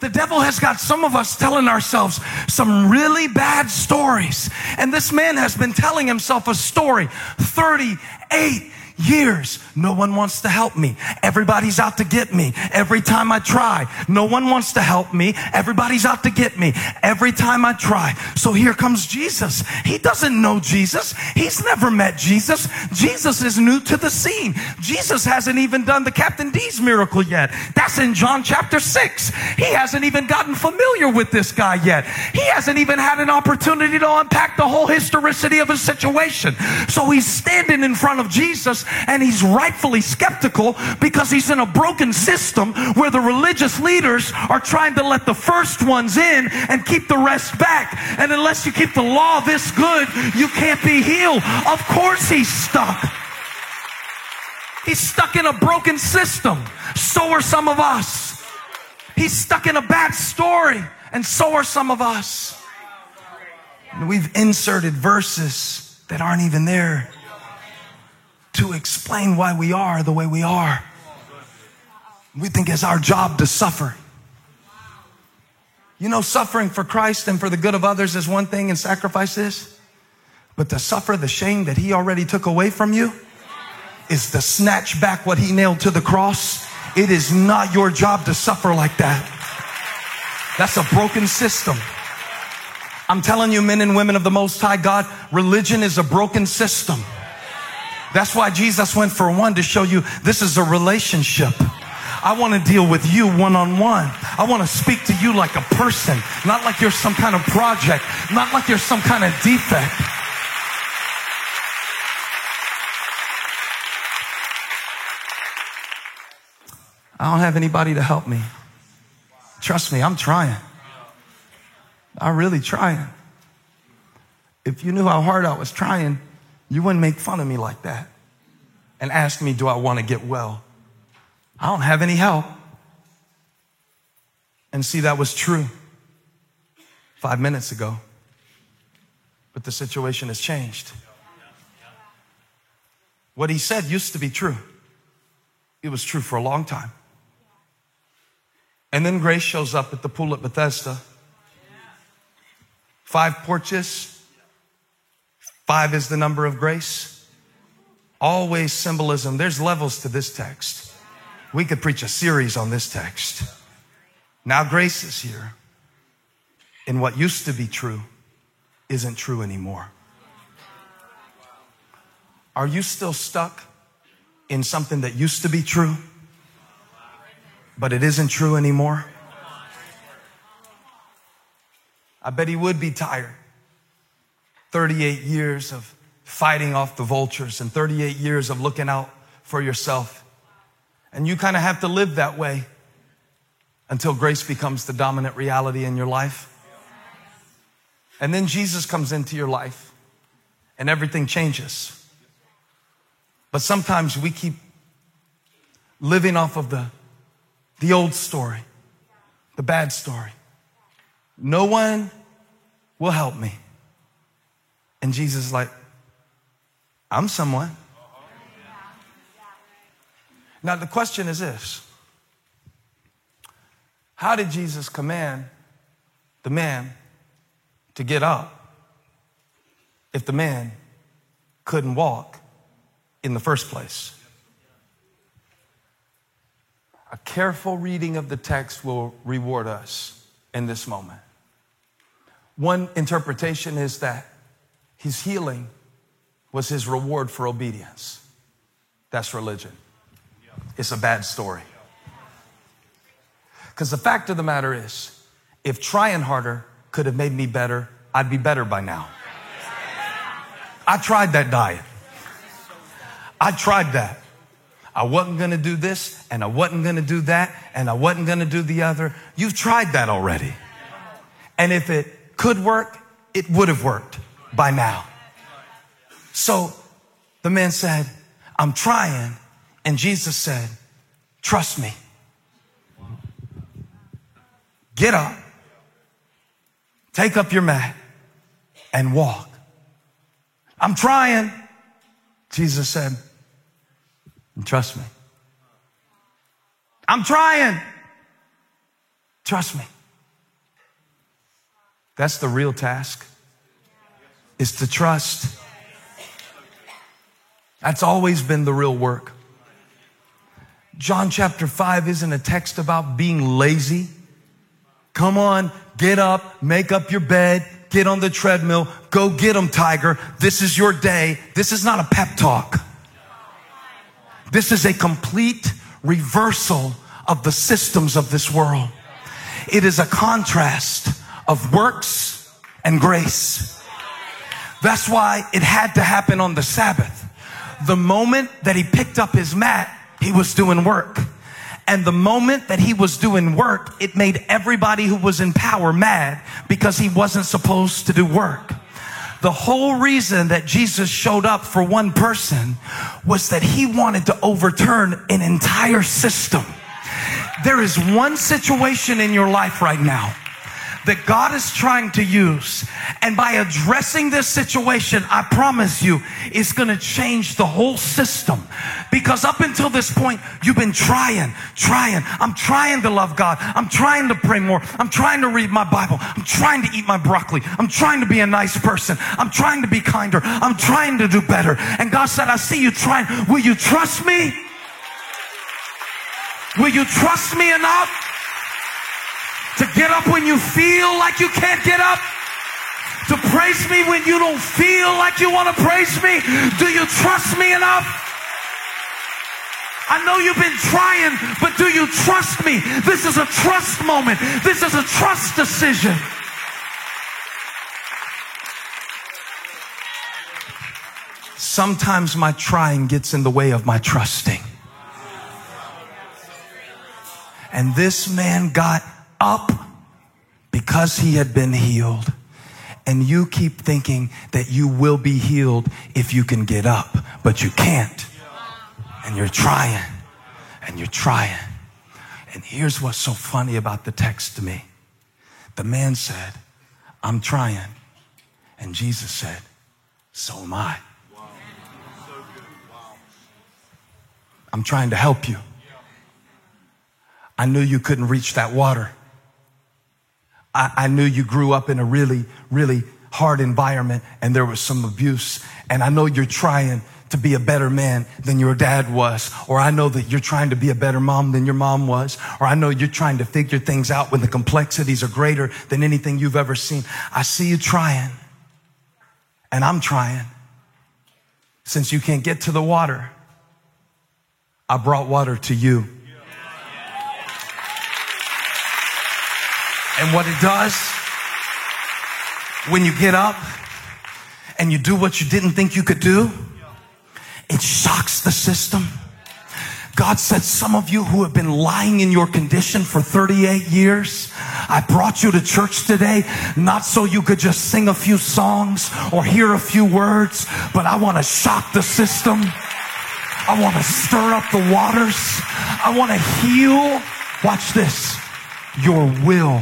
The devil has got some of us telling ourselves some really bad stories. And this man has been telling himself a story 38 years. No one wants to help me. Everybody's out to get me. Every time I try, no one wants to help me. Everybody's out to get me. Every time I try. So here comes Jesus. He doesn't know Jesus. He's never met Jesus. Jesus is new to the scene. Jesus hasn't even done the Captain D's miracle yet. That's in John chapter 6. He hasn't even gotten familiar with this guy yet. He hasn't even had an opportunity to unpack the whole historicity of his situation. So he's standing in front of Jesus, and he's rightfully skeptical because he's in a broken system where the religious leaders are trying to let the first ones in and keep the rest back. And unless you keep the law this good, you can't be healed. Of course he's stuck. He's stuck in a broken system. So are some of us. He's stuck in a bad story, and so are some of us. And we've inserted verses that aren't even there to explain why we are the way we are. We think it's our job to suffer. You know, suffering for Christ and for the good of others is one thing, and sacrifice is. But to suffer the shame that he already took away from you is to snatch back what he nailed to the cross. It is not your job to suffer like that. That's a broken system. I'm telling you, men and women of the Most High God, religion is a broken system. That's why Jesus went for one, to show you this is a relationship. I want to deal with you one-on-one. I want to speak to you like a person, not like you're some kind of project, not like you're some kind of defect. I don't have anybody to help me. Trust me, I'm trying. I'm really trying. If you knew how hard I was trying, you wouldn't make fun of me like that and ask me, do I want to get well? I don't have any help. And see, that was true 5 minutes ago. But the situation has changed. What he said used to be true. It was true for a long time. And then grace shows up at the pool at Bethesda. 5 porches. 5 is the number of grace. Always symbolism. There's levels to this text. We could preach a series on this text. Now grace is here. And what used to be true isn't true anymore. Are you still stuck in something that used to be true, but it isn't true anymore? I bet he would be tired. 38 years of fighting off the vultures and 38 years of looking out for yourself. And you kind of have to live that way until grace becomes the dominant reality in your life. And then Jesus comes into your life and everything changes. But sometimes we keep living off of the old story, the bad story. No one will help me. And Jesus is like, I'm someone. Now the question is this. How did Jesus command the man to get up if the man couldn't walk in the first place? A careful reading of the text will reward us in this moment. One interpretation is that his healing was his reward for obedience. That's religion. It's a bad story. Because the fact of the matter is, if trying harder could have made me better, I'd be better by now. I tried that diet. I tried that. I wasn't going to do this, and I wasn't going to do that, and I wasn't going to do the other. You've tried that already. And if it could work, it would have worked by now. So the man said, I'm trying. And Jesus said, trust me. Get up, take up your mat, and walk. I'm trying. Jesus said, trust me. I'm trying. Trust me. That's the real task, is to trust. That's always been the real work. John chapter 5 isn't a text about being lazy. Come on, get up, make up your bed, get on the treadmill, go get them, Tiger. This is your day. This is not a pep talk. This is a complete reversal of the systems of this world. It is a contrast of works and grace. That's why it had to happen on the Sabbath. The moment that he picked up his mat, he was doing work. And the moment that he was doing work, it made everybody who was in power mad because he wasn't supposed to do work. The whole reason that Jesus showed up for one person was that he wanted to overturn an entire system. There is one situation in your life right now that God is trying to use. And by addressing this situation, I promise you, it's going to change the whole system. Because up until this point, you've been trying. I'm trying to love God. I'm trying to pray more. I'm trying to read my Bible. I'm trying to eat my broccoli. I'm trying to be a nice person. I'm trying to be kinder. I'm trying to do better. And God said, I see you trying. Will you trust me? Will you trust me enough to get up when you feel like you can't get up? To praise me when you don't feel like you want to praise me? Do you trust me enough? I know you've been trying, but do you trust me? This is a trust moment. This is a trust decision. Sometimes my trying gets in the way of my trusting. And this man got up because he had been healed. And you keep thinking that you will be healed if you can get up, but you can't. And you're trying, and you're trying. And here's what's so funny about the text to me. The man said, I'm trying. And Jesus said, so am I. I'm trying to help you. I knew you couldn't reach that water. I knew you grew up in a really, really hard environment and there was some abuse. And I know you're trying to be a better man than your dad was. Or I know that you're trying to be a better mom than your mom was. Or I know you're trying to figure things out when the complexities are greater than anything you've ever seen. I see you trying. And I'm trying. Since you can't get to the water, I brought water to you. And what it does, when you get up and you do what you didn't think you could do, it shocks the system. God said, some of you who have been lying in your condition for 38 years, I brought you to church today, not so you could just sing a few songs or hear a few words, but I want to shock the system. I want to stir up the waters. I want to heal, watch this, your will.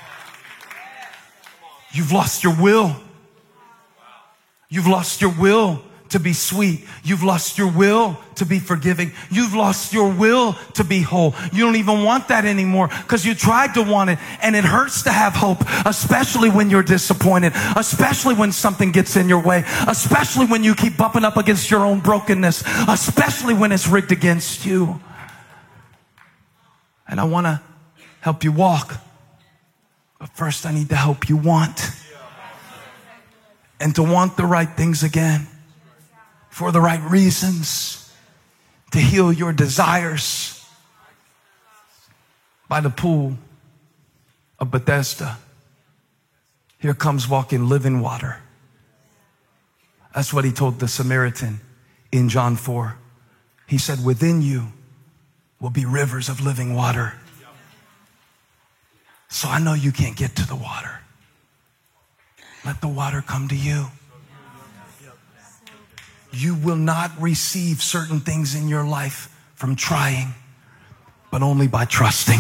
You've lost your will. You've lost your will to be sweet. You've lost your will to be forgiving. You've lost your will to be whole. You don't even want that anymore because you tried to want it, and it hurts to have hope, especially when you're disappointed, especially when something gets in your way, especially when you keep bumping up against your own brokenness, especially when it's rigged against you. And I want to help you walk. But first I need to help you want. And to want the right things again. For the right reasons. To heal your desires. By the pool of Bethesda. Here comes walking living water. That's what he told the Samaritan in John 4. He said, within you will be rivers of living water. So I know you can't get to the water. Let the water come to you. You will not receive certain things in your life from trying, but only by trusting.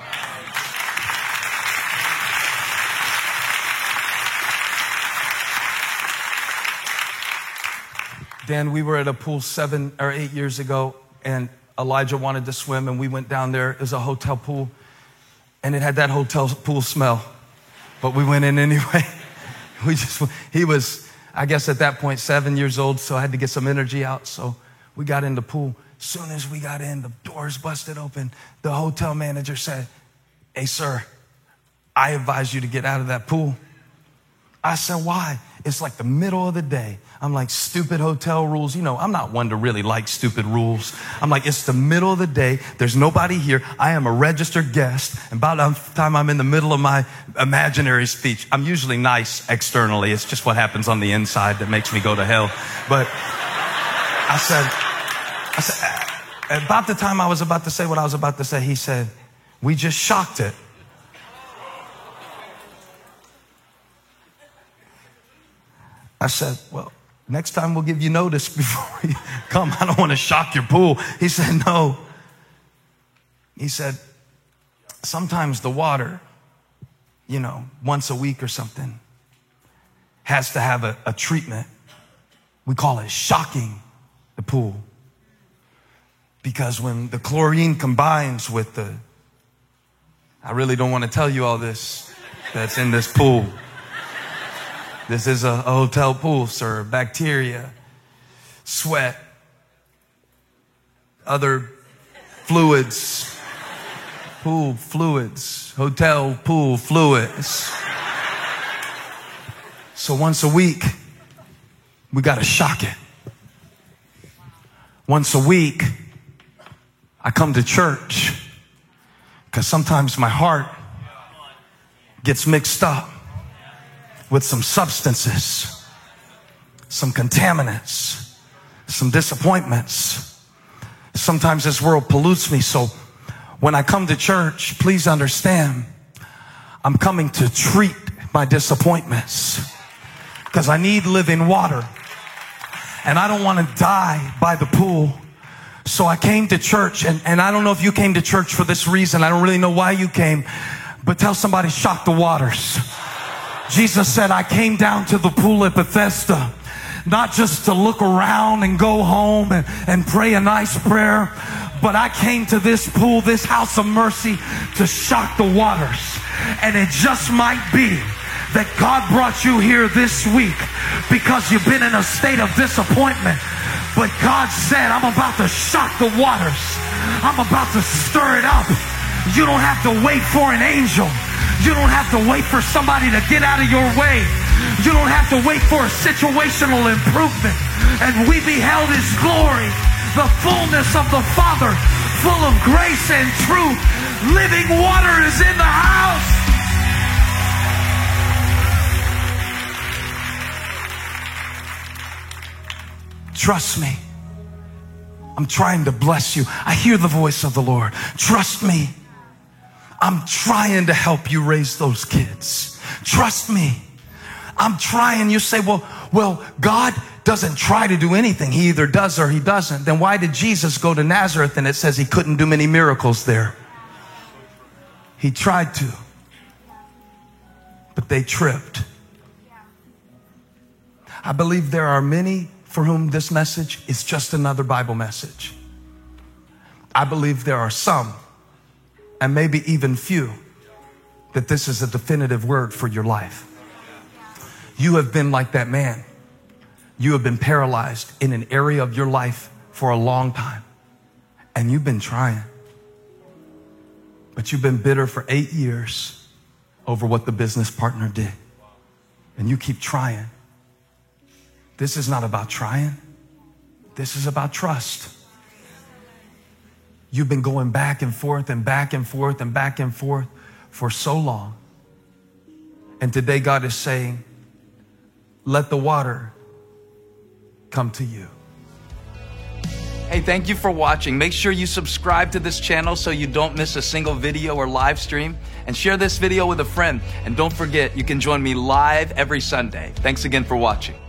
Dan, we were at a pool 7 or 8 years ago, and Elijah wanted to swim, and we went down there. It was a hotel pool. And it had that hotel pool smell. But we went in anyway. He was, I guess at that point, 7 years old, so I had to get some energy out. So we got in the pool. As soon as we got in, the doors busted open. The hotel manager said, "Hey, sir, I advise you to get out of that pool." I said, "Why?" It's like the middle of the day. I'm like, stupid hotel rules. You know, I'm not one to really like stupid rules. I'm like, it's the middle of the day. There's nobody here. I am a registered guest. And by the time I'm in the middle of my imaginary speech, I'm usually nice externally. It's just what happens on the inside that makes me go to hell. But I said, about the time I was about to say what I was about to say, he said, "We just shocked it." I said, "Well, next time we'll give you notice before you come. I don't want to shock your pool." He said, "No." He said, "Sometimes the water, you know, once a week or something, has to have a treatment. We call it shocking the pool. Because when the chlorine combines with I really don't want to tell you all this that's in this pool. This is a hotel pool, sir. Bacteria, sweat, other fluids, pool fluids, hotel pool fluids. So once a week, we got to shock it. Once a week, I come to church because sometimes my heart gets mixed up with some substances, some contaminants, some disappointments. Sometimes this world pollutes me. So when I come to church, please understand, I'm coming to treat my disappointments because I need living water and I don't want to die by the pool. So I came to church, and I don't know if you came to church for this reason. I don't really know why you came, but tell somebody, shock the waters. Jesus said, "I came down to the pool at Bethesda, not just to look around and go home and pray a nice prayer, but I came to this pool, this house of mercy, to shock the waters." And it just might be that God brought you here this week because you've been in a state of disappointment. But God said, "I'm about to shock the waters. I'm about to stir it up." You don't have to wait for an angel. You don't have to wait for somebody to get out of your way. You don't have to wait for a situational improvement. And we beheld His glory, the fullness of the Father, full of grace and truth. Living water is in the house. Trust me. I'm trying to bless you. I hear the voice of the Lord. Trust me. I'm trying to help you raise those kids. Trust me. I'm trying. You say, well, God doesn't try to do anything. He either does or He doesn't. Then why did Jesus go to Nazareth and it says He couldn't do many miracles there? He tried to, but they tripped. I believe there are many for whom this message is just another Bible message. I believe there are some, and maybe even few, that this is a definitive word for your life. You have been like that man. You have been paralyzed in an area of your life for a long time, and you've been trying. But you've been bitter for 8 years over what the business partner did, and you keep trying. This is not about trying. This is about trust. You've been going back and forth and back and forth and back and forth for so long. And today God is saying, let the water come to you. Hey, thank you for watching. Make sure you subscribe to this channel so you don't miss a single video or live stream. And share this video with a friend. And don't forget, you can join me live every Sunday. Thanks again for watching.